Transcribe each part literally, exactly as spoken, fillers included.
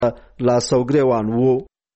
la Saugrewan wo.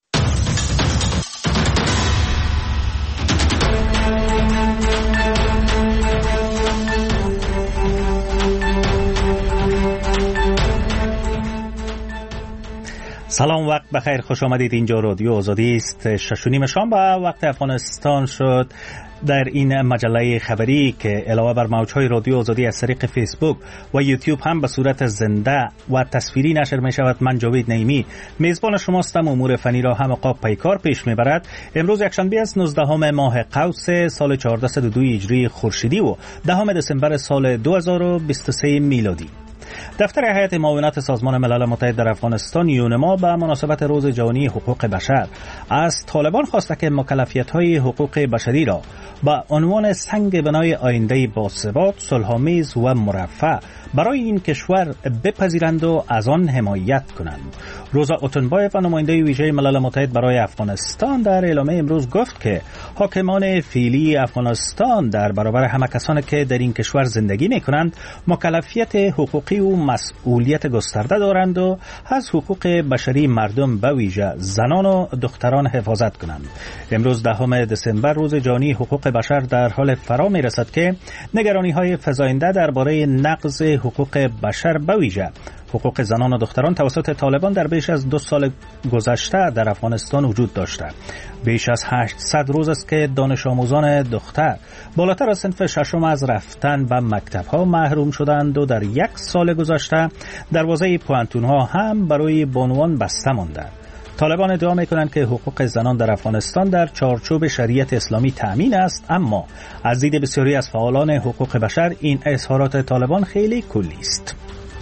سلام، وقت بخیر، خوش آمدید. اینجا رادیو آزادی است. شش و نیم شام به وقت افغانستان شد. در این مجله خبری که علاوه بر موجهای رادیو آزادی از طریق فیسبوک و یوتیوب هم به صورت زنده و تصویری نشر می شود، من جاوید نعیمی میزبان شماستم. امور فنی را هم قاب پیکار پیش می برد. امروز یکشنبه است، نوزدهم ماه قوس سال چهارصد و دو هجری خورشیدی و دهم دسامبر سال دو هزار و بیست و سه میلادی. دفتر هیئت معاونت سازمان ملل متحد در افغانستان یونما به مناسبت روز جهانی حقوق بشر از طالبان خواسته که مکلفیت‌های حقوق بشری را با عنوان سنگ بنای آینده باثبات، صلح‌آمیز و مرفه برای این کشور بپذیرند و از آن حمایت کنند. روزا اوتنبایف، نماینده ویژه ملل متحد برای افغانستان، در اعلامیه امروز گفت که حاکمان فعلی افغانستان در برابر همه کسانی که در این کشور زندگی می‌کنند مکلفیت حقوقی و مسئولیت گسترده دارند و از حقوق بشری مردم به ویژه زنان و دختران حفاظت کنند. امروز دهم دسامبر روز جهانی حقوق بشر در حال فرا می‌رسد که نگرانی‌های فزاینده درباره نقض حقوق بشر به ویژه حقوق زنان و دختران توسط طالبان در بیش از دو سال گذشته در افغانستان وجود داشته. بیش از هشتصد روز است که دانش آموزان دختر بالاتر از صنف ششم از رفتن به مکتب‌ها محروم شدند و در یک سال گذشته دروازه پوانتون‌ها هم برای بانوان بسته مانده. طالبان ادعا می‌کنند که حقوق زنان در افغانستان در چارچوب شریعت اسلامی تأمین است، اما از دید بسیاری از فعالان حقوق بشر این اظهارات طالبان خیلی کلی است.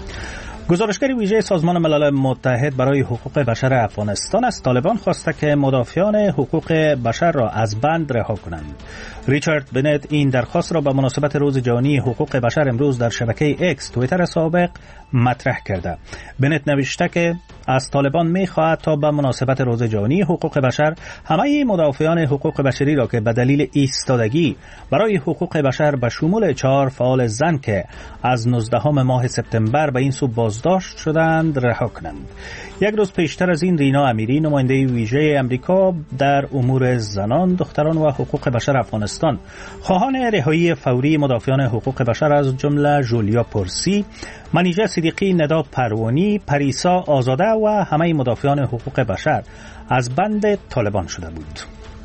گزارشگر ویژه سازمان ملل متحد برای حقوق بشر افغانستان از طالبان خواسته که مدافعان حقوق بشر را از بند رها کنند. ریچارد بنت این درخواست را به مناسبت روز جهانی حقوق بشر امروز در شبکه اکس توییتر سابق مطرح کرده. بنت نوشته که از طالبان می‌خواهد تا به مناسبت روز جهانی حقوق بشر همه مدافعان حقوق بشری را که به دلیل ایستادگی برای حقوق بشر به شمول چهار فعال زن که از نوزدهم ماه سپتامبر به این سو بازداشت شدند رها کنند. یک روز پیشتر از این رینا امیری، نماینده ویژه امریکا در امور زنان، دختران و حقوق بشر افغانستان، خواهان رهایی فوری مدافعان حقوق بشر از جمله جولیا پرسی، منیژه صدیقی، ندا پروانی، پریسا آزاده و همه مدافعان حقوق بشر از بند طالبان شده بود.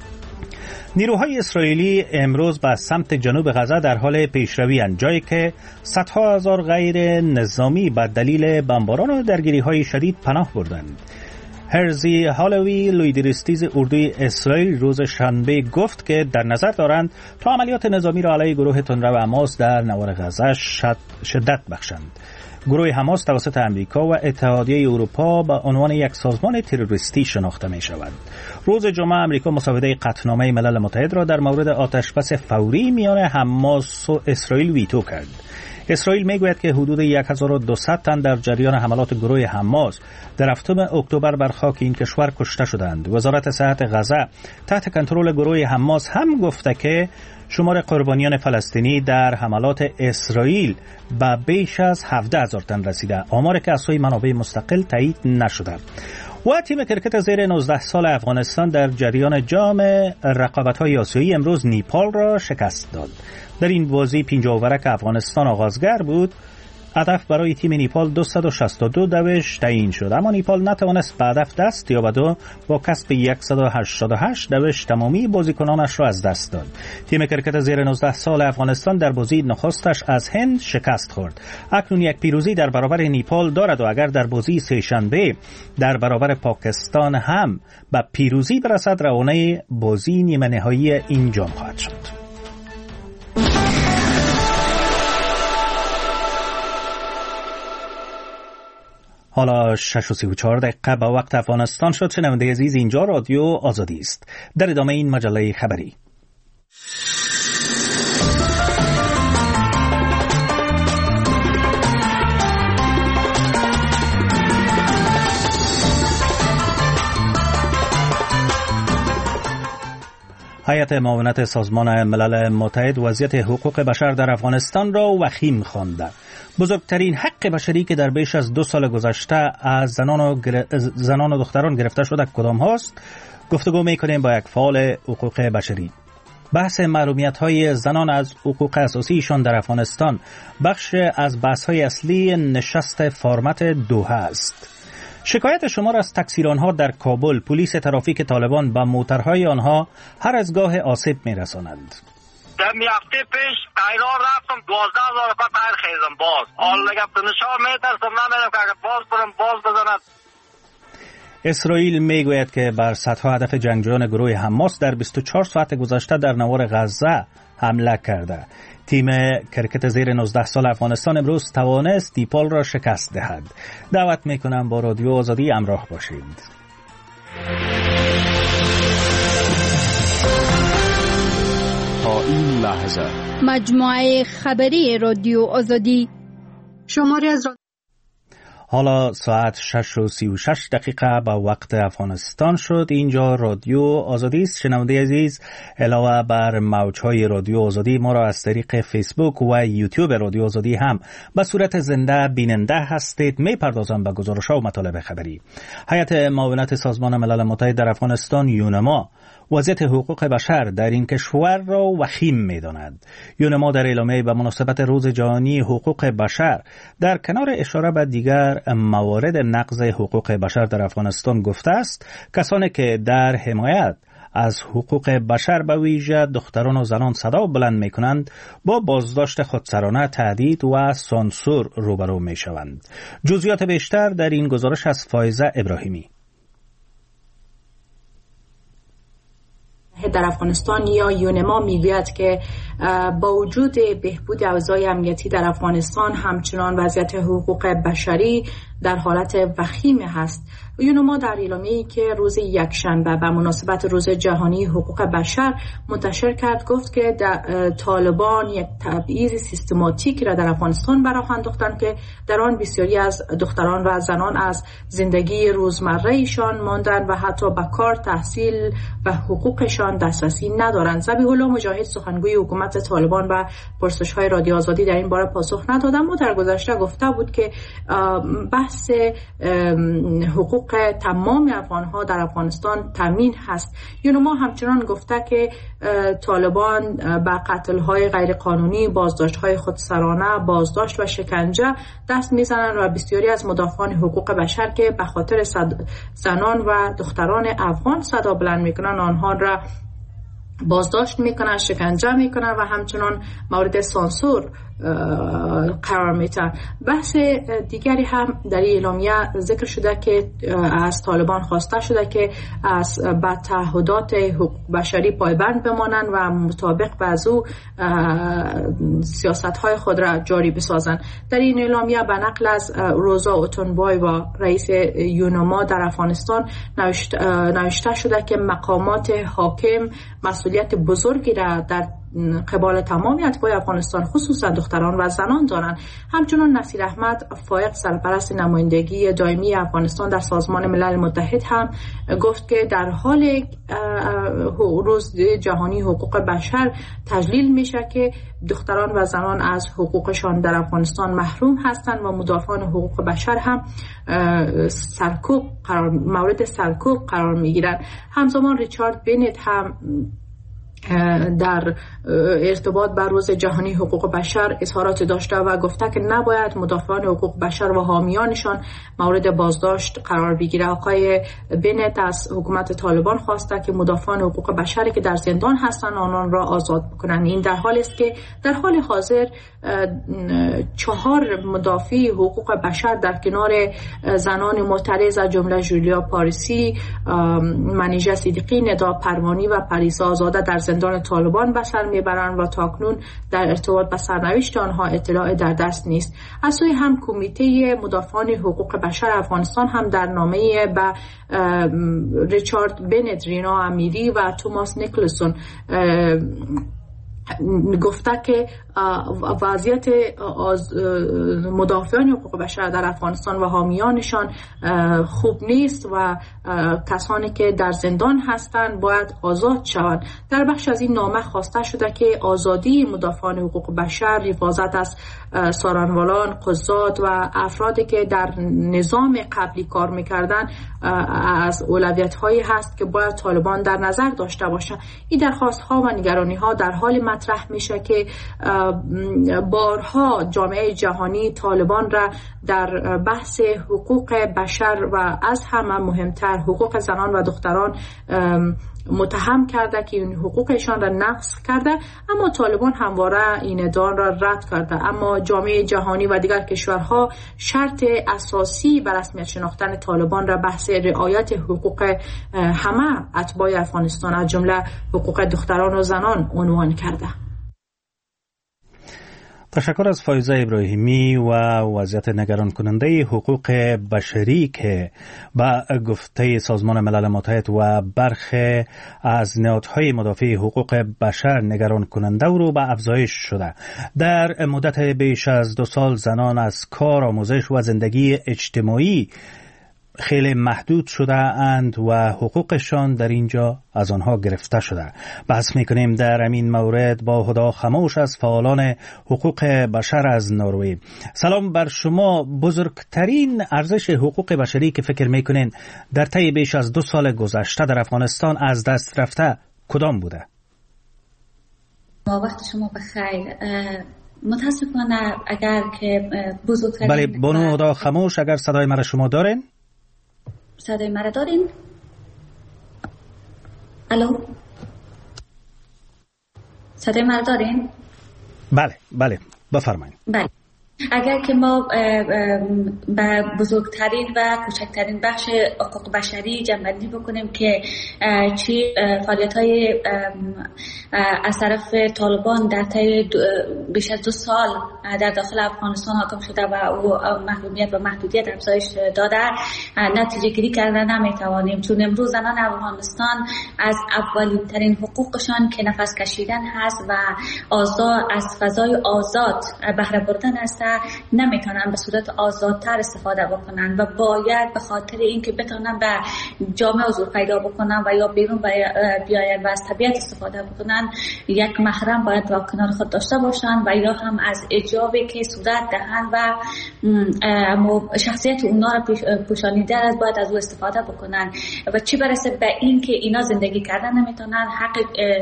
نیروهای اسرائیلی امروز به سمت جنوب غزه در حال پیشروی اند، جایی که صدها هزار غیر نظامی به دلیل بمباران و درگیری‌های شدید پناه بردند. هرزی هالوی، لویدرستیز اردوی اسرائیل، روز شنبه گفت که در نظر دارند تا عملیات نظامی را علیه گروه تندرو حماس در نوار غزه شد شدت بخشند. گروه حماس توسط امریکا و اتحادیه اروپا به عنوان یک سازمان تروریستی شناخته می شود. روز جمعه امریکا مسوده قطعنامه ملل متحد را در مورد آتشبس فوری میان حماس و اسرائیل ویتو کرد. اسرائیل میگوید که حدود هزار و دویست تن در جریان حملات گروه حماس در هفتم اکتبر بر خاک این کشور کشته شدند. وزارت صحت غزه تحت کنترل گروه حماس هم گفته که شمار قربانیان فلسطینی در حملات اسرائیل به بیش از هفده هزار تن رسیده، آماری که از سوی منابع مستقل تایید نشده. و تیم کرکت زیر نوزده سال افغانستان در جریان جام رقابت‌های آسیایی امروز نیپال را شکست داد. در این بازی پنجاه اوره که افغانستان آغازگر بود، هدف برای تیم نیپال دویست و شصت و دو دوش تعیین شد، اما نیپال نتوانست به هدف دست یابد و با کسب صد و هشتاد و هشت دوش تمامی بازیکنانش را از دست داد. تیم کرکت زیر نوزده سال افغانستان در بازی نخستش از هند شکست خورد. اکنون یک پیروزی در برابر نیپال دارد و اگر در بازی سه شنبه در برابر پاکستان هم به پیروزی برسد، روانه بازی نیمه نهایی این جام خواهد شد. حالا شش و سی و چهار دقیقه به وقت افغانستان شد. شنونده عزیز، اینجا رادیو آزادی است. در ادامه این مجله خبری هیئت معاونت سازمان ملل متحد وضعیت حقوق بشر در افغانستان را وخیم خوانده. بزرگترین حق بشری که در بیش از دو سال گذشته از زنان و, گر... زنان و دختران گرفته شده کدام هاست؟ گفتگو میکنیم با یک فعال حقوق بشری. بحث محرومیت های زنان از حقوق اساسیشان در افغانستان بخش از بحث های اصلی نشست فرمت دوحه است. شکایت شمار از تکثیر آنها در کابل پلیس ترافیک طالبان به موترهای آنها هر از گاه آسیب میرسانند. در می هفته پیش قیرار رفتم دوازده هزار روپا تایر خیزم باز حال لگم تو نشان میترسم نمیدم که اگر باز برم باز بزند. اسرائیل میگوید که بر صدها هدف جنگجویان گروه حماس در بیست و چهار ساعت گذشته در نوار غزه حمله کرده. تیم کرکت زیر نوزده سال افغانستان امروز توانست دیپال را شکست دهد. دعوت میکنم با رادیو آزادی همراه باشید. تا این لحظه مجموعه خبری رادیو آزادی شماره از حالا ساعت شش و سی و شش دقیقه به وقت افغانستان شد. اینجا رادیو آزادی است. شنونده عزیز، علاوه بر موجهای رادیو آزادی ما را از طریق فیسبوک و یوتیوب رادیو آزادی هم به صورت زنده بیننده هستید. می پردازم به گزارش‌ها و مطالب خبری. هیئت معاونت سازمان ملل متحد در افغانستان یونما وضعیت حقوق بشر در این کشور را وخیم می‌داند. یونما در اعلامیه به مناسبت روز جهانی حقوق بشر در کنار اشاره به دیگر موارد نقض حقوق بشر در افغانستان گفته است کسانی که در حمایت از حقوق بشر به ویژه دختران و زنان صدا بلند می‌کنند با بازداشت خودسرانه، تهدید و سانسور روبرو می‌شوند. جزئیات بیشتر در این گزارش از فایزه ابراهیمی. در افغانستان یا یونما میگوید که با وجود بهبود اوضاع امنیتی در افغانستان همچنان وضعیت حقوق بشری در حالت وخیم هست. یونما در اعلامیه‌ای که روز یکشنبه به مناسبت روز جهانی حقوق بشر منتشر کرد گفت که طالبان یک تبعیض سیستماتیک را در افغانستان براه انداختند که در آن بسیاری از دختران و زنان از زندگی روزمره ایشان ماندند و حتی به کار، تحصیل و حقوقشان دسترسی ندارند. ذبیح الله مجاهد سخنگوی حکومت طالبان و پرسش‌های رادیو آزادی در این باره پاسخ نداد، اما در گذشته گفته بود که بحث حقوق تمام افغان‌ها در افغانستان تامین هست. یونما همچنان گفته که طالبان به قتل‌های غیرقانونی، بازداشت‌های خودسرانه، بازداشت و شکنجه دست می‌زنند و بسیاری از مدافعان حقوق بشر که به خاطر زنان و دختران افغان صدا بلند می‌کنند آنها را بازداشت میکنن، شکنجه میکنن و همچنان مورد سانسور قرار میتن. بحث دیگری هم در اعلامیه ذکر شده که از طالبان خواسته شده که از به تعهدات حقوق بشری پایبند بمانند و مطابق با از او سیاست های خود را جاری بسازند. در این اعلامیه به نقل از روزا اوتونبای و رئیس یونما در افغانستان نوشته شده که مقامات حاکم مسئولیت بزرگی را در قبال تمامی اتباع افغانستان خصوصا دختران و زنان دارند. همچنان نصیر احمد فائق سرپرست نمایندگی دائمی افغانستان در سازمان ملل متحد هم گفت که در حال روز جهانی حقوق بشر تجلیل میشه که دختران و زنان از حقوقشان در افغانستان محروم هستند و مدافعان حقوق بشر هم سرکوب قرار مورد سرکوب قرار میگیرند. همزمان ریچارد بینت هم در ارتباط با روز جهانی حقوق بشر اظهارات داشته و گفته که نباید مدافعان حقوق بشر و حامیانشان مورد بازداشت قرار بگیره. آقای بنت از حکومت طالبان خواسته که مدافعان حقوق بشری که در زندان هستند آنان را آزاد بکنند. این در حالی است که در حال حاضر چهار مدافع حقوق بشر در کنار زنان معترض از جمله جولیا پاریسی، منیژه صدیقی، ندا پروانی و پریسا آزاده در زندان طالبان به سر میبرند و تاکنون در ارتباط به سرنوشت آنها اطلاع در دست نیست. از سوی هم کمیته مدافعان حقوق بشر افغانستان هم در نامه به ریچارد بنت، رینا امیری و توماس نیکلسون گفته که وضعیت مدافعان حقوق بشر در افغانستان و حامیانشان خوب نیست و کسانی که در زندان هستند باید آزاد شوند. در بخش از این نامه خواسته شده که آزادی مدافعان حقوق بشر، حفاظت از سارنوالان، قضات و افرادی که در نظام قبلی کار میکردن از اولویت هایی هست که باید طالبان در نظر داشته باشند. این درخواست ها و نگرانی ها در حال مطرح میشه که بارها جامعه جهانی طالبان را در بحث حقوق بشر و از همه مهمتر حقوق زنان و دختران متهم کرده که این حقوقشان را نقض کرده، اما طالبان همواره این ادعا را رد کرده. اما جامعه جهانی و دیگر کشورها شرط اساسی بر رسمیت شناختن طالبان را بحث رعایت حقوق همه اتباع افغانستان از جمله حقوق دختران و زنان عنوان کرده. تشکر از فایزه ابراهیمی و وضعیت نگران کننده حقوق بشری که با گفته سازمان ملل متحد و برخی از نهادهای مدافع حقوق بشر نگران کننده رو به افزایش شده. در مدت بیش از دو سال زنان از کار، آموزش و زندگی اجتماعی خیلی محدود شده اند و حقوقشان در اینجا از آنها گرفته شده. بحث میکنیم در این مورد با هدا خموش از فعالان حقوق بشر از نروژ. سلام بر شما. بزرگترین ارزش حقوق بشری که فکر میکنین در طی بیش از دو سال گذشته در افغانستان از دست رفته کدام بوده؟ با وقت شما بخیر. متاسفانه اگر که بزرگترین بله بانو هدا خموش، اگر صدای مرا شما دارین؟ صدای مرا دارین؟ الو؟ صدای مرا دارین؟ بله بله بفرمایید. بله. اگر که ما به بزرگترین و کوچکترین بخش حقوق بشری جنبندی بکنیم که چی فعالیت‌های از طرف طالبان در طی بیش از دو سال در داخل افغانستان حاکم شده و او محرومیت و محدودیت افزایش داده، نتیجه گیری کردن نمیتوانیم، چون امروز زنان افغانستان از اولین ترین حقوقشان که نفس کشیدن هست و آزاد از فضای آزاد بهره بردن است نمیتونن به صورت آزادتر استفاده بکنن و باید به خاطر اینکه بتونن به جامعه حضور پیدا بکنن و یا بیرون بیاین و از طبیعت استفاده بکنن، یک محرم باید با کنار خود داشته باشن و یا هم از اجابه که صورت دهن و شخصیت اونا رو پوشانیده از باید از او استفاده بکنن و چی برسه به این که اینا زندگی کردن نمیتونن، حق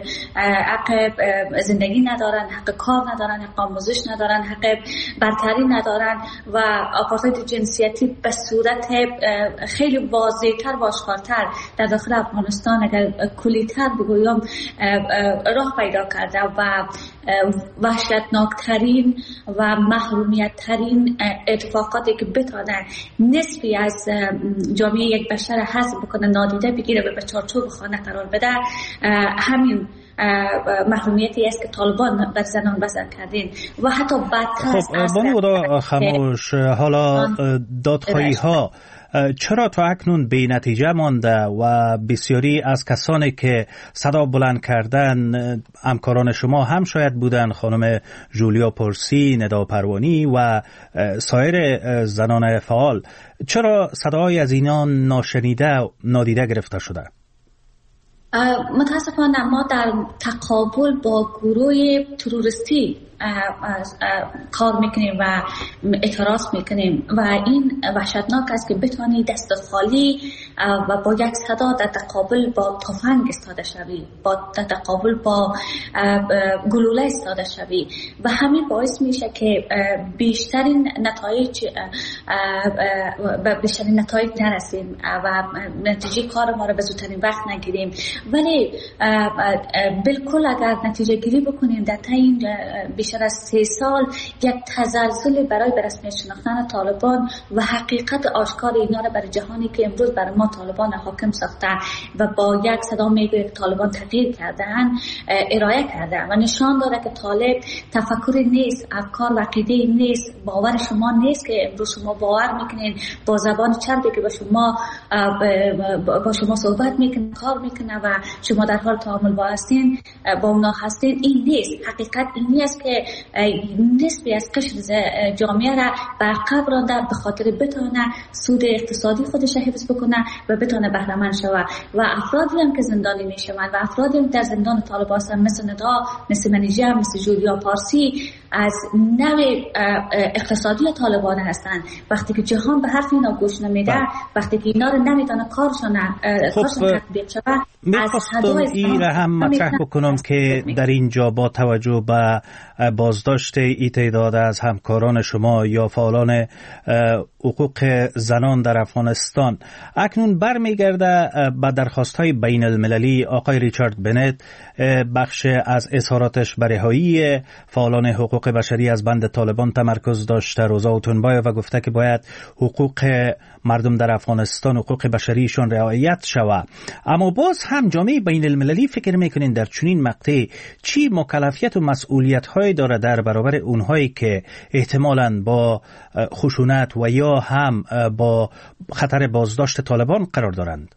حق زندگی ندارن، حق کار ندارن، حق آموزش ندارن، حق برتری ندارن و آپارتاید جنسیتی به صورت خیلی واضح‌تر و آشکارتر در داخل افغانستان اگر کلی‌تر بگویم راه پیدا کرده و وحشتناکترین و محرومیت‌ترین اتفاقاتی که بتونه نسبی از جامعه یک بشر حذف بکنه، نادیده بگیره و به چارچوب خانه قرار بده، همین محرومیتی است که طالبان بر زنان وضع کردین و حتی بدتر است. خب بانو هدا خموش، حالا دادخواهی ها چرا تا اکنون بی نتیجه مانده و بسیاری از کسانی که صدا بلند کردن همکاران شما هم شاید بودن، خانم جولیا پرسی، ندا پروانی و سایر زنان فعال، چرا صدای از اینا ناشنیده نادیده گرفته شده؟ متاسفانه ما در تقابل با گروه تروریستی کار میکنیم و اعتراض میکنیم و این وحشتناک است که بتوانی دست خالی و با یک صدا در تقابل با تفنگ استاده شوی، با در تقابل با گلوله استاده شوی و همین باعث میشه که بیشترین نتایج به بیشترین نتایج نرسیم و نتیجه کار ما رو به زودترین وقت نگیریم. ولی بالکل اگر نتیجه گیری بکنیم در این بیشتر از سه سال یک تزلزل برای به رسمیت شناختن طالبان و حقیقت آشکار اینا را برای جهانی که امروز برای ما طالبان حاکم ساخته و با یک صدا میگه که طالبان تغییر کردن ارائه کرده و نشان داده که طالب تفکری نیست، افکار و عقیده نیست، باور شما نیست که امروز شما باور میکنین با زبان چربی که با شما با شما صحبت میکنه، کار میکنه و شما در حال تعامل با هستین با اونا هستین. این نیست. حقیقت این نیست که نسبی از قشر جامعه را به عقب رانده به خاطر بتونه سود اقتصادی خودش حفظ بکنه و بتونه بهره‌مند شوه. و افرادی هم که زندانی میشوند و افرادی هم در زندان طالبان هستند مثل ندا، مثل منیجر، مثل جولیا پارسی از نوع اقتصادی طالبان هستند. وقتی که جهان به حرف اینا گوش نمیده، وقتی که اینا رو نمیتونه کارشون کارشون تطبیق شود، میخواستم این را هم مطرح بکنم که در اینجا با توجه به بازداشت ای تعداد از همکاران شما یا فعالان حقوق زنان در افغانستان اکنون برمیگرده به درخواست‌های بین المللی، آقای ریچارد بنت بخش از اظهاراتش بر رهایی فعالان حقوق بشری از بند طالبان تمرکز داشته، روزا اوتونبایو، و گفته که باید حقوق مردم در افغانستان، حقوق بشریشون رعایت شود. اما باز هم جامعه بین المللی فکر میکنین در چنین مقطع چی مکلفیت و مسئولیت های داره در برابر اونهایی که احتمالاً با خشونت و یا هم با خطر بازداشت طالبان قرار دارند؟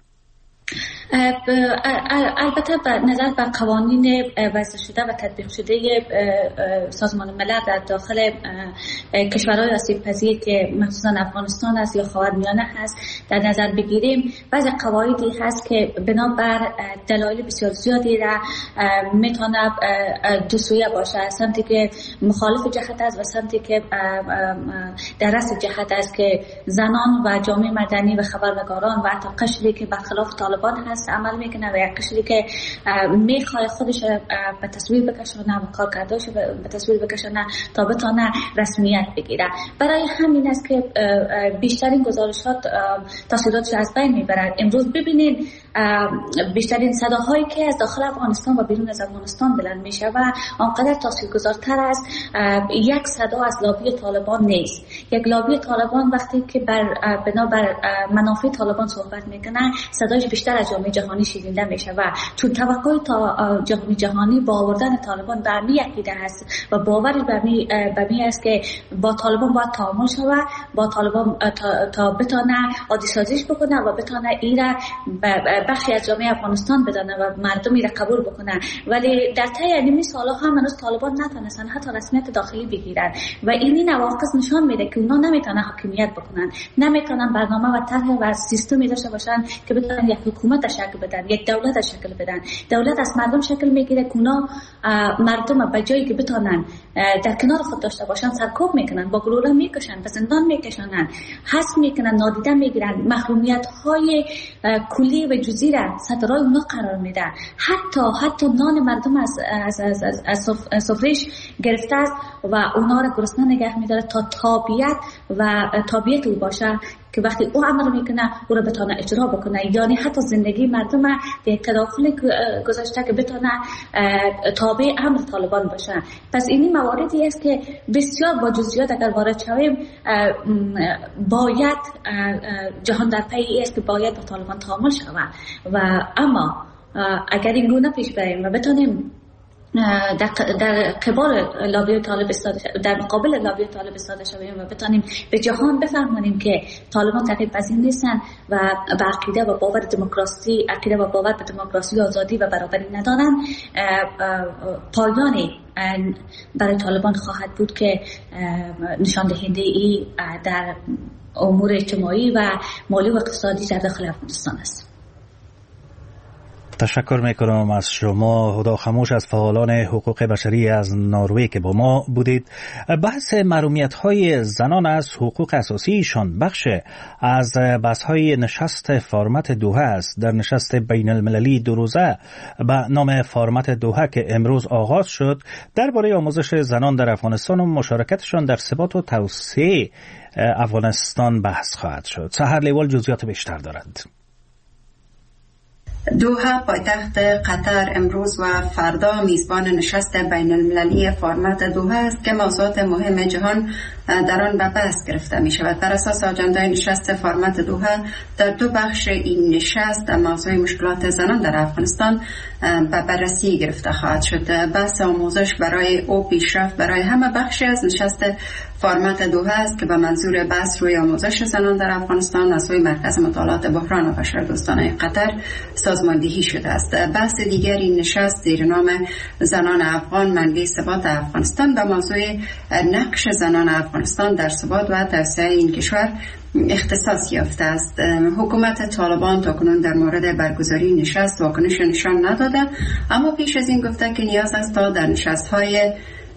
البته به نظر به قوانین وضع شده و تطبیق شده سازمان ملل در داخل کشورهای آسیب پذیر که مخصوصا افغانستان است یا خاورمیانه هست در نظر بگیریم، بعضی قواعدی هست که بنابر دلایل بسیار زیادی را میتونه دو سویه باشه، سمتی که مخالف جهت است و سمتی که در راست جهت است که زنان و جامعه مدنی و خبرنگاران و حتی قشری که برخلاف طالبان هست عمل میکنه و یک قشری که میخواد خودش به تصویر بکشونه و کارکرداش به تصویر بکشونه تا بتونه رسمیت بگیره. برای همین است که بیشترین گزارشات تصویراتش از بین میبرد. امروز ببینید بیشترین صداهایی که از داخل افغانستان و بیرون از افغانستان بلند میشه و آنقدر تاثیرگذارتر است یک صدا از لابی طالبان نیست. یک لابی طالبان وقتی که بر بنابر منافع طالبان صحبت میکنه صدایش بیشتر از جامعه جهانی شنیده میشه و چون توقع تا جامعه جهانی با آوردن طالبان به می عقیده هست و باور به می به می است که با طالبان باید تعامل شود، با طالبان تا, تا بتونه عادی سازیش بکنه و بتونه ایرا بخشی از جامعه افغانستان بدانه و مردم ایرا قبول بکنه. ولی در طی این سالها هم هنوز طالبان نتونستن حتی رسمیت داخلی بگیرن و اینی نواقص نشان میده که اونا نمیتونن حاکمیت بکنن، نمیتونن برنامه و طرح و سیستمی داشته باشن که بتونن یک حکومت شکل بدن، یک دولت شکل بدن. دولت از مردم شکل میگیره که اونا مردم به جایی که بتونن در کنار خود داشته باشن سرکوب میکنن، با گلوله میکشن، به زندان میکشونن، حذف میکنن، نادیده میگیرن، محرومیت های کلی و جزئی را سر راه اونا قرار میده. حتی حتی نان مردم از از از از, از سفرهش گرفته است و اونا را گرسنه نگه میداره تا تابعیت و تابعیت او باشه که وقتی او عمل میکنه او را بتونه اجرا بکنه. یعنی حتی زندگی مردم در تداخل گذاشته که بتونه تابع امر طالبان باشه. پس اینی مواردی است که بسیار با جزئیات اگر وارد شویم باید جهان در پی است که باید با طالبان تعامل شود و اما اگر این گونه پیش بریم و بتونیم در در قبال لابی طالب استاده در مقابل لابی طالب استاده شویم و بتونیم به جهان بفهمونیم که طالبان تغییر پذیر نیستن و به عقیده و باور دموکراسی عقیده و باور به دموکراسی، آزادی و برابری ندارن، پایانی برای طالبان خواهد بود که نشان دهنده ای در امور اجتماعی و مالی و اقتصادی در داخل افغانستان است. تشکر میکنم از شما هدا خموش از فعالان حقوق بشری از نروژ که با ما بودید. بحث محرومیت های زنان از حقوق اساسیشان بخش از بحث های نشست فارمت دوحه است. در نشست بین المللی دو روزه به نام فارمت دوحه که امروز آغاز شد درباره آموزش زنان در افغانستان و مشارکتشان در ثبات و توسعه افغانستان بحث خواهد شد. سحر لیوال جزئیات بیشتر دارند. دوحه پایتخت قطر امروز و فردا میزبان نشست بین المللی فارمت دوحه است که موضوعات مهم جهان در آن به بحث گرفته می شود. بر اساس آجندای نشست فرمت دوحه در دو بخش این نشست موضوع مشکلات زنان در افغانستان به بررسی گرفته خواهد شد. بحث آموزش برای او پیشرفت برای همه بخشی از نشست فرمت دوحه است که به منظور بحث روی آموزش زنان در افغانستان از سوی مرکز مطالعات بحران و بشردوستانه قطر سازماندهی شده است. بحث دیگر این نشست زیر نام زنان افغان منبع ثبات افغانستان به موضوع نقش زنان افغانستان در ثبات و توسعه این کشور اختصاص یافته است. حکومت طالبان تاکنون در مورد برگزاری نشست واکنش نشان نداده، اما پیش از این گفته که نیاز است تا در نشست‌های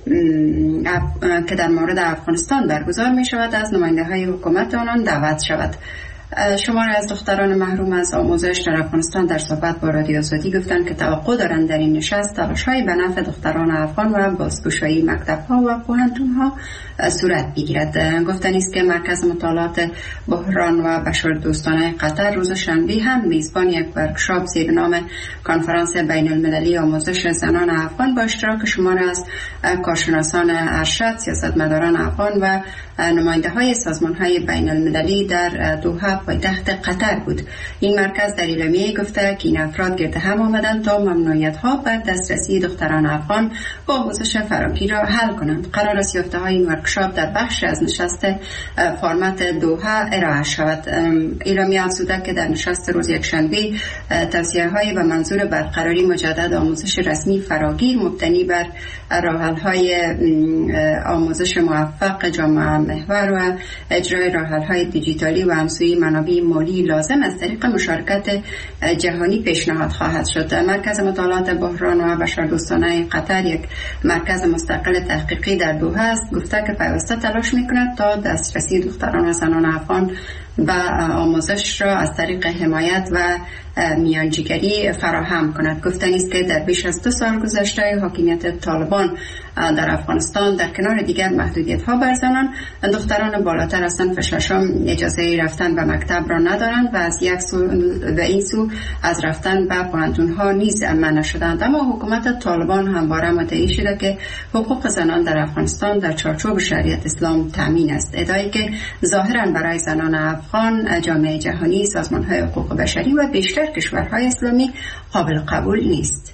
که در مورد افغانستان برگزار می شود از نماینده های حکومت آنان دعوت شود. شماری از دختران محروم از آموزش در افغانستان در صحبت با رادیو آزادی گفتند که توقع دارند در این نشست تلاش‌های به نفع دختران افغان و بازگشایی مکتب‌ها و پوهنتون‌ها صورت بگیرد. گفتنی است که مرکز مطالعات بحران و بشردوستانه قطر روز شنبه هم میزبان یک ورکشاپ زیر نام کنفرانس بین المللی آموزش زنان افغان با اشتراک شماری از کارشناسان ارشد، سیاستمداران افغان و نماینده های سازمان های بین المللی در دوحه پایتخت قطر بود. این مرکز در اعلامیه گفته که این افراد گرد هم آمدند تا ممنوعیت ها بر دسترسی دختران افغان با آموزش فراگیر را حل کنند. قرار است یافته های این ورکشاپ در بخش از نشست فرمت دوحه ارائه شود. اعلامیه افزوده که در نشست روز یکشنبه توصیه های به منظور برقراری مجدد آموزش رسمی فراگیر مبتنی بر راه‌حل‌های آموزش موفق جامعه محور و اجرای راه‌حل‌های دیجیتالی و همسویی منابع مالی لازم از طریق مشارکت جهانی پیشنهاد خواهد شد. مرکز مطالعات بحران و بشردوستانه قطر یک مرکز مستقل تحقیقی در دوحه است. گفته که پیوسته تلاش می‌کند تا دسترسی دختران و زنان افغان و آموزش را از طریق حمایت و میانجیگری فراهم کند. گفتنی است که در بیش از دو سال گذشته حاکمیت طالبان در افغانستان در کنار دیگر محدودیت‌ها بر زنان، دختران بالاتر از صنف ششم اجازه رفتن به مکتب را ندارند و از یک سو و این سو از رفتن به پوهنتون‌ها نیز منع شدند. اما حکومت طالبان همواره مدعی شده که حقوق زنان در افغانستان در چارچوب شریعت اسلام تامین است، ادعایی که ظاهراً برای زنان افغان، جامعه جهانی، سازمان‌های حقوق بشری و بیشتر کشورهای اسلامی قابل قبول نیست.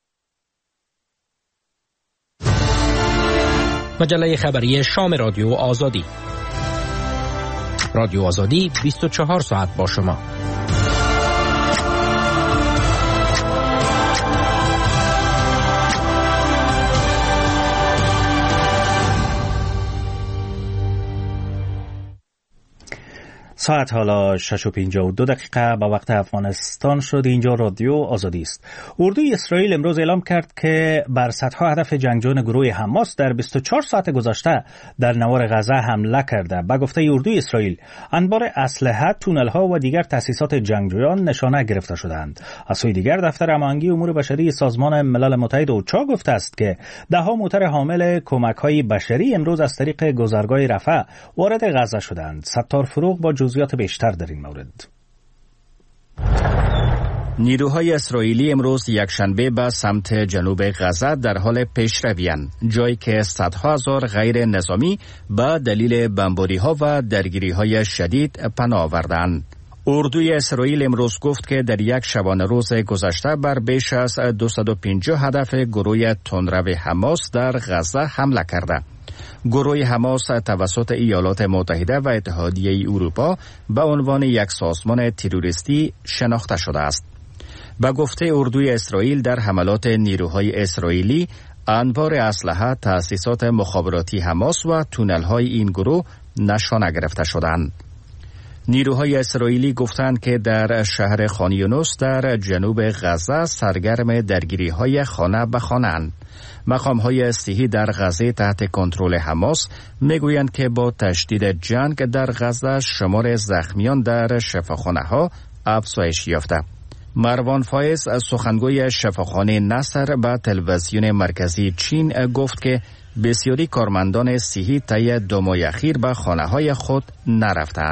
مجله خبری شام رادیو آزادی. رادیو آزادی بیست و چهار ساعت با شما. ساعت حالا شش و پنجاه و دو دقیقه به وقت افغانستان شد. اینجا رادیو آزادی است. اردوی اسرائیل امروز اعلام کرد که بر صدها هدف جنگجویان گروه حماس در بیست و چهار ساعت گذشته در نوار غزه حمله کرده. به گفته اردوی اسرائیل انبار اسلحه، تونل‌ها و دیگر تأسیسات جنگجویان نشانه گرفته شدند. از سوی دیگر دفتر هماهنگی امور بشری سازمان ملل متحد اوچا گفته است که ده‌ها موتر حامل کمک‌های بشری امروز از طریق گذرگاه رفح وارد غزه شدند. ستار فروغ با جزئیات بیشتر در این مورد. نیروهای اسرائیلی امروز یکشنبه به سمت جنوب غزه در حال پیشروی‌اند، جایی که صدها هزار غیر نظامی به دلیل بمباری‌ها و درگیری‌های شدید پناه آوردند. اردوی اسرائیل امروز گفت که در یک شبانه روز گذشته بر بیش از دویست و پنجاه هدف گروه تندرو حماس در غزه حمله کرده. گروه حماس توسط ایالات متحده و اتحادیه اروپا به عنوان یک سازمان تروریستی شناخته شده است. به گفته اردوی اسرائیل در حملات نیروهای اسرائیلی انبار اسلحه، تأسیسات مخابراتی حماس و تونل‌های این گروه نشانه گرفته شدند. نیروهای اسرائیلی گفتند که در شهر خان یونس در جنوب غزه سرگرم درگیری‌های خانه به خانه‌اند. مقام‌های صحی در غزه تحت کنترل حماس میگویند که با تشدید جنگ در غزه شمار زخمیان در شفاخانه‌ها افزایش یافته. مروان فایز سخنگوی شفاخانه نصر به تلویزیون مرکزی چین گفت که بسیاری کارمندان صحی طی دو ماه اخیر به خانه‌های خود نرفتند.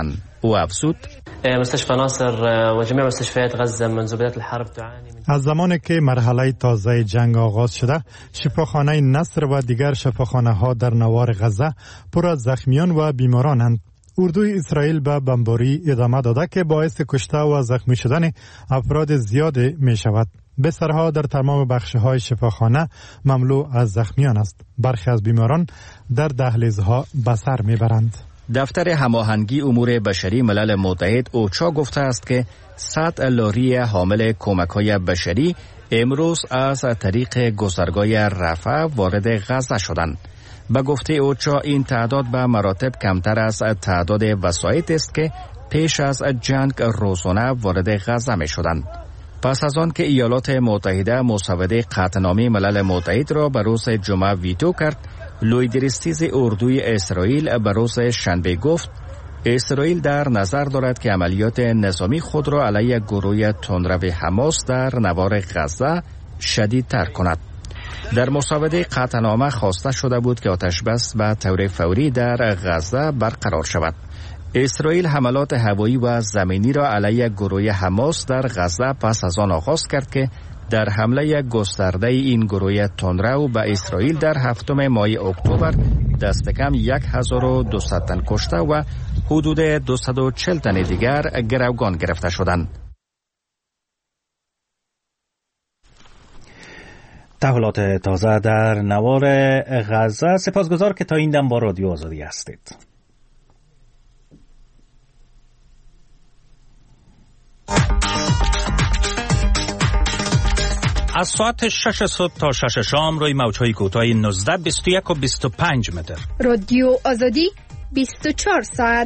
او افزود: مستشفى ناصر و جميع مستشفيات غزة منذ بداية الحرب تعاني من از زمانی که مرحله تازه جنگ آغاز شده، شفاخانه نصر و دیگر شفاخانه ها در نوار غزه پر از زخمیان و بیمارانند. اردوی اسرائیل به بمباری ادامه داده که باعث کشته و زخمی شدن افراد زیاد می شود. بسترها در تمام بخش‌های شفاخانه مملو از زخمیان است. برخی از بیماران در دهلیزها به سر میبرند. دفتر هماهنگی امور بشری ملل متحد اوچا گفته است که صد لاری حامل کمک‌های بشری امروز از طریق گذرگاه رفح وارد غزه شدند. به گفته اوچا این تعداد به مراتب کمتر از تعداد وسایط است که پیش از جنگ روزانه وارد غزه می شدند. پس از آن که ایالات متحده مسوده قطعنامه ملل متحد را به روز جمعه ویتو کرد، لویدریستیز اردوی اسرائیل به روز شنبه گفت اسرائیل در نظر دارد که عملیات نظامی خود را علیه گروه تندرو حماس در نوار غزه شدیدتر کند. در مسوده قطعنامه خواسته شده بود که آتشبس به طور فوری در غزه برقرار شود. اسرائیل حملات هوایی و زمینی را علیه گروه حماس در غزه پس از آن آغاز کرد که در حمله گسترده این گروه تندرو به اسرائیل در هفتم ماه اکتبر دست کم یک هزار و دویست تن کشته و حدود دویست و چهل تن دیگر گروگان گرفته شدند. تحولات تازه در نوار غزه. سپاسگزار که تا این دم با رادیو آزادی هستید. از ساعت شش صبح تا شش شام روی موج‌های کوتاه نوزده، بیست و یک و بیست و پنج متر. رادیو آزادی بیست و چهار ساعت.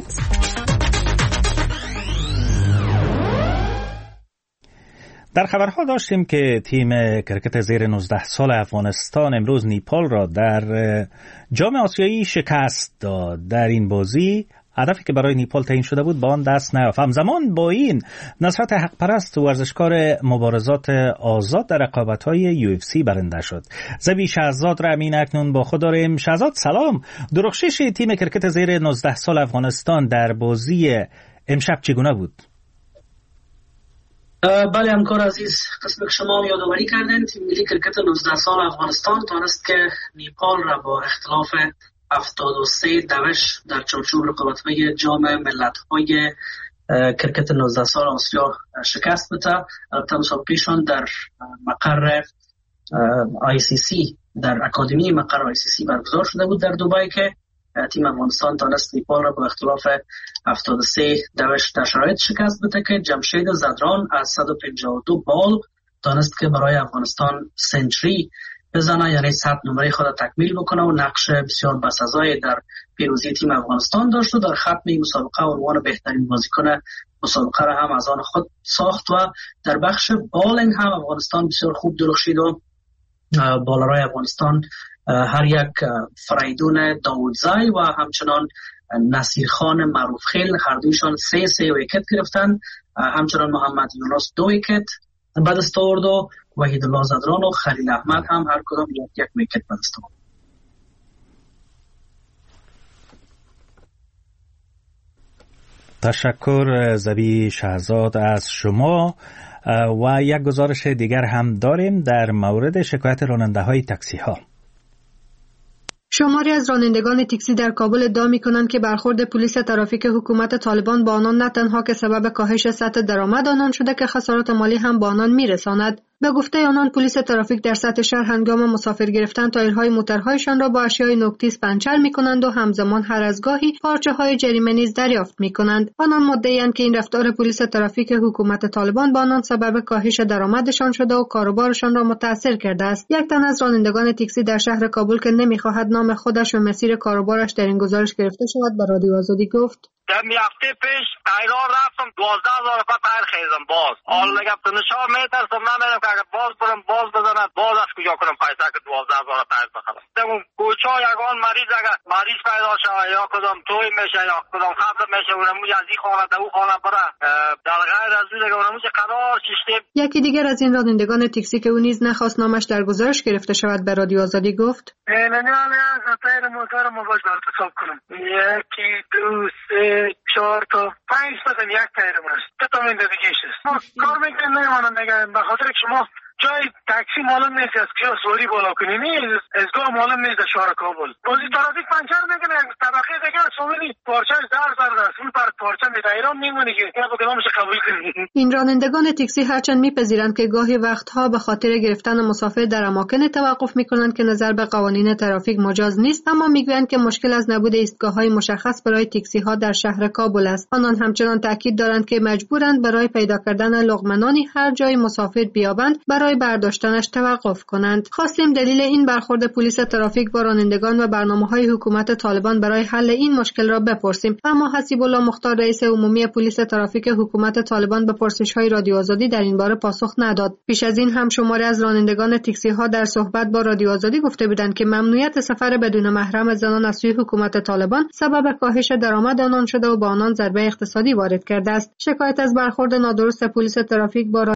در خبرها داشتیم که تیم کرکت زیر نوزده سال افغانستان امروز نیپال را در جام آسیایی شکست داد. در این بازی هدفی که برای نیپال تعیین شده بود با آن دست نیافت. همزمان با این نصرت حق پرست ورزشکار مبارزات آزاد در رقابت‌های یو اف سی برنده شد. زبی شهزاد را امین اکنون با خود داریم. شهزاد سلام. درخشش تیم کرکت زیر نوزده سال افغانستان در بازی امشب چگونه بود؟ بله همکار عزیز، قسم که شما یادآوری کردن تیم ملی کرکت نوزده سال افغانستان تانست که نیپال را با اختلاف هفتاد و سه دوش در چارچوب رقابت‌های جام ملت‌های کرکت نوزده سال آسیا شکست بده. البته مسابقه‌شان در مقر آی سی سی در اکادمی مقر آی سی سی برگزار شده بود در دبی که تیم افغانستان تانست نیپال را با اختلاف هفتاد و سه دوش در شرایط شکست بده که جمشید زدران از صد و پنجاه و دو بال تانست که برای افغانستان سنچری بزنه، یعنی صد نمره خود تکمیل بکنه و نقش بسیار بسزایی در پیروزی تیم افغانستان داشت و در ختم مسابقه عنوان بهترین بازیکن مسابقه را هم از آن خود ساخت و در بخش بالینگ هم افغانستان بسیار خوب درخشید و بالرای افغانستان هر یک فریدون داودزای و همچنان نصیرخان معروف خیل هر دویشان سه سه ویکت گرفتند. همچنان محمد یونس دو ویکت به دست آورد و وحید الله زدران و خلیل احمد هم هر کدام یک یک ویکت به دست آورد. تشکر زبی شهزاد از شما. و یک گزارش دیگر هم داریم در مورد شکایت راننده های تاکسی ها. شماری از رانندگان تاکسی در کابل ادعا می‌کنند که برخورد پلیس ترافیک حکومت طالبان با آنان نه تنها که سبب کاهش سطح درآمد آنان شده که خسارات مالی هم با آنان می‌رساند. به گفته آنان پلیس ترافیک در سطح شهر هنگام مسافر گرفتن تایرهای موتورهایشان را با اشیای نوک‌تیز پنچر می‌کنند و همزمان هر از گاهی پارچه‌های جریمه نیز دریافت می‌کنند. آنان مدعی‌اند که این رفتار پلیس ترافیک حکومت طالبان با آنان سبب کاهش درآمدشان شده و کاروبارشان را متأثر کرده است. یک تن از رانندگان تاکسی در شهر کابل که نمی‌خواهد نام خودش و مسیر کاروبارش در این گزارش گرفته شود به رادیو آزادی گفت: در هفته پیش تایرار رفتم دوازده هزار روپیه تایر خریدم. باز حال لگم تو نشان میترسم نمیرم که اگر باز برم باز بزنم باز از کجا کنم پیسه که دوازده هزار تایر بخرم. اون کوچا یگان مریض اگر مریض پیدا شود یا کدام توی میشه یا کدام خبر میشه اونم از این خانه در اون خانه بره در غیر از اون اگر اونم قرار سیستم. یکی دیگر از این رانندگان تاکسی که او نیز نخواست نامش در گزارش گرفته شود به رادیو آزادی گفت: نه نه نه تایر موتور مو باش برات حساب کنم. یکی دو سه سه چهار تا پنج تا یک تایرمون است. تا تا من دیگه است. ما کار میکنیم نمیمونن دیگه به خاطر که شما جای تاکسی معلوم نیست از کجا سواری بالا کنی نه ازگاه معلوم نیست در شهر کابل بازی ترافیک پنچر میکنه طبقه دیگه سواری پارچه زار زار است اون پر پارچه می ایران میمونه که یا کدامش قبول کنی. این رانندگان تاکسی هرچند میپذیرند که گاهی وقتها به خاطر گرفتن مسافر در اماکن توقف میکنند که نظر به قوانین ترافیک مجاز نیست، اما میگویند که مشکل از نبود ایستگاه‌های مشخص برای تاکسی ها در شهر کابل است. آنان همچنان تاکید دارند که مجبورند برای پیدا کردن لقمه‌نانی هر جای مسافر بیابند برای برداشتنش توقف کنند. خواستیم دلیل این برخورد پلیس ترافیک با رانندگان و برنامه‌های حکومت طالبان برای حل این مشکل را بپرسیم، اما حسیب الله مختار رئیس عمومی پلیس ترافیک حکومت طالبان به پرسش‌های رادیو آزادی در این باره پاسخ نداد. پیش از این هم شماری از رانندگان تاکسی‌ها در صحبت با رادیو آزادی گفته بودند که ممنوعیت سفر بدون محرم زنان از سوی حکومت طالبان سبب کاهش درآمد آنان شده و با آنان ضربه اقتصادی وارد کرده است. شکایت از برخورد نادرست پلیس ترافیک با